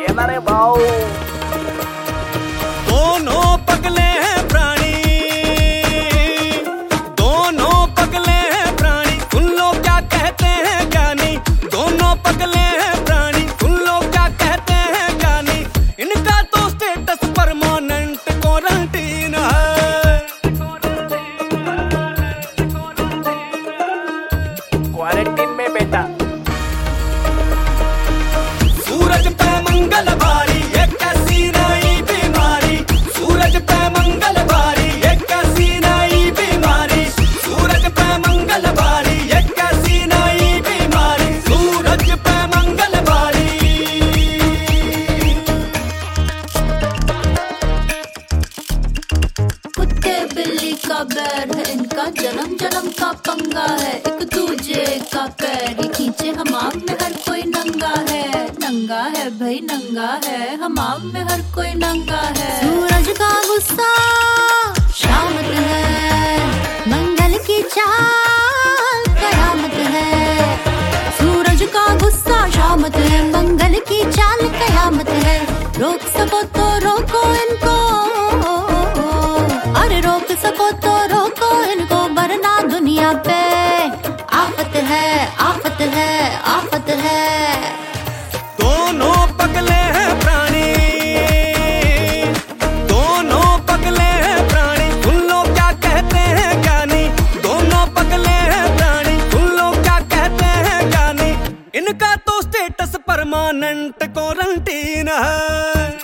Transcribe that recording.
देना रे भाऊ। दोनों पगले हैं प्राणी, दोनों पगले हैं प्राणी, सुन लो क्या कहते हैं ज्ञानी। दोनों पगले हैं प्राणी, सुन लो क्या कहते हैं ज्ञानी। इनका तो स्टेटस परमानेंट क्वारंटीन है। क्वारंटीन में बेटा। सूरज पे मंगल भारी, ये कैसी नई बीमारी। सूरज पे मंगल भारी, ये कैसी नई बीमारी। सूरज पे मंगल भारी, ये कैसी नई बीमारी। सूरज पे मंगल भारी। कुत्ते बिल्ली का बैर है इनका, जन्म जन्म का पंगा है। एक दूजे का पैर खींचे, हमाम में हर कोई नंगा है। नंगा है भाई नंगा है, हमाम में हर कोई नंगा है। सूरज का गुस्सा शामत है, मंगल की चाल कयामत है। सूरज का गुस्सा शामत है, मंगल की चाल कयामत है। रोक सको तो रोको इनको, अरे रोक सको तो रोको इनको, वरना दुनिया पे आफत है, आफत है, आफत है। दोनों पगले हैं प्राणी, दोनों पगले हैं प्राणी, सुन लो क्या कहते हैं ज्ञानी। दोनों पगले हैं प्राणी, सुन लो क्या कहते हैं ज्ञानी। इनका तो स्टेटस परमानेंट क्वारंटीन है।